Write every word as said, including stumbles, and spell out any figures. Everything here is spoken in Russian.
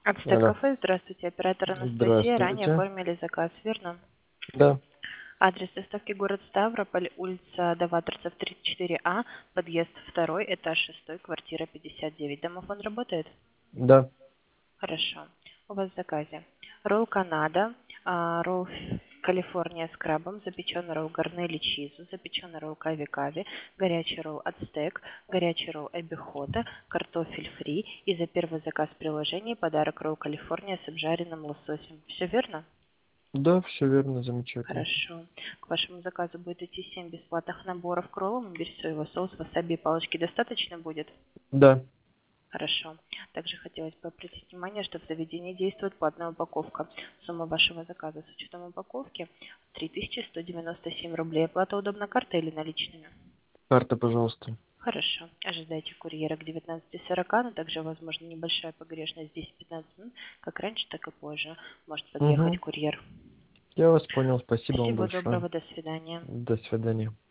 Ацтек Алло. кафе, здравствуйте, оператор Анастасия. Ранее Здравствуйте. оформили заказ, верно? Да, Адрес доставки город Ставрополь, улица Даваторцев, тридцать четыре А, подъезд второй, этаж шестой, квартира пятьдесят девять. Домофон работает? да. Хорошо. У вас в заказе ролл Канада, а, ролл Калифорния с крабом, запеченный ролл Гарнели чизу, запеченный ролл Кави-Кави, горячий ролл Ацтек, горячий ролл Эбихота, картофель фри и за первый заказ в приложении подарок ролл Калифорния с обжаренным лососем. Все верно? Да, все верно, замечательно. Хорошо. К вашему заказу будет идти семь бесплатных наборов к роллам. Без соевого соуса, васаби и палочки достаточно будет? Да. Хорошо. Также хотелось бы обратить внимание, что в заведении действует платная упаковка. Сумма вашего заказа с учетом упаковки три тысячи сто девяносто семь рублей. Оплата удобна картой или наличными? Карта, пожалуйста. Хорошо. Ожидайте курьера к девятнадцати сорока, но также возможна небольшая погрешность десять-пятнадцать минут. Как раньше, так и позже может подъехать Угу. курьер. Я вас понял. Спасибо вам Всего большое. доброго. До свидания. До свидания.